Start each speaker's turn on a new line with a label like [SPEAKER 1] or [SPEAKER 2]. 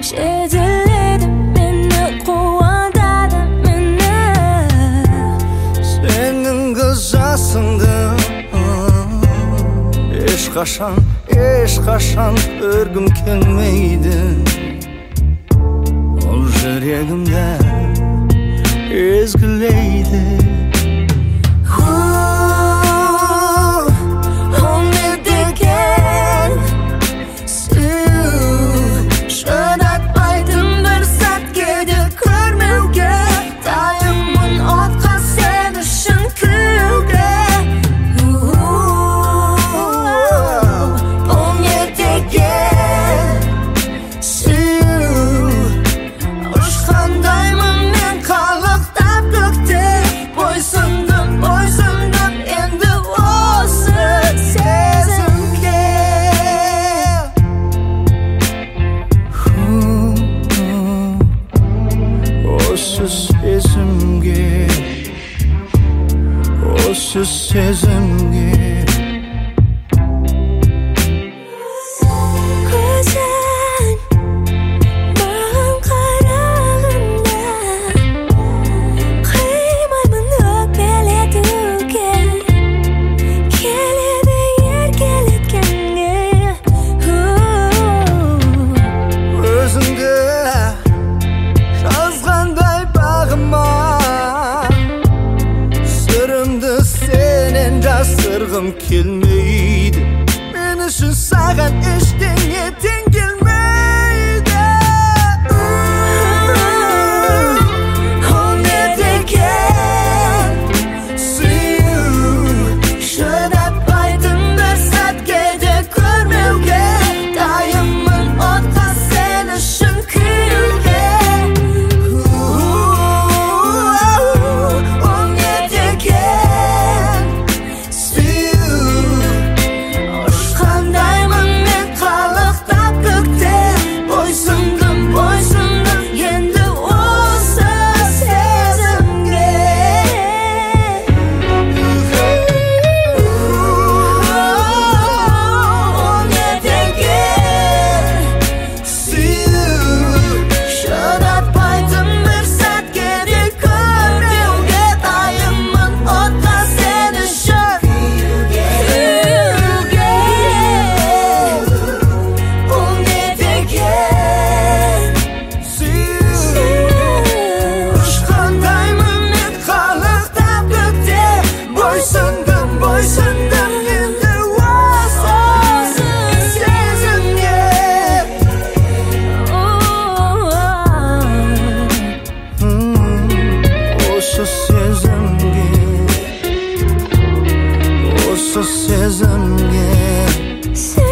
[SPEAKER 1] жетелейді мені, қуантады мені.
[SPEAKER 2] Сенің көз жасыңды ешқашан көргім келмейді. Ол жүрегімді езгілейді.
[SPEAKER 1] Ол не деген сүю, шыдатпайтын бір сәтке де көрмеуге. Дайынмын отқа сен үшін күйуге. Ол не деген сүю, ұшқандаймын мен қалықтап көкте. Бойсұндым енді осы сезімге.
[SPEAKER 2] Осы сезімге, осы сезімге.
[SPEAKER 1] Көзің маған қарағанда қимаймын өкпелетуге. Келеді еркелеткенге.
[SPEAKER 2] Өзіңді жазғандай бағыма, сырымды сенен жасырғым келмейді. Мен үшін саған ештеңе тең келмейді.
[SPEAKER 1] Ол не деген сүю, шыдатпайтын бір сәтке де көрмеуге. Дайынмын отқа сен үшін күйуге. Ол не деген сүю, ұшқандаймын мен қалықтап көкте. Бойсұндым енді осы сезімге. Ол не деген сүю, шыдатпайтын бір сәтке де көрмеуге. Дайынмын отқа сен үшін күйуге. Ол не деген
[SPEAKER 2] Сүю,
[SPEAKER 1] ұшқандаймын мен қалықтап көкте. Бойсұндым енді осы сезімге.
[SPEAKER 2] осы сезімге, осы сезімге.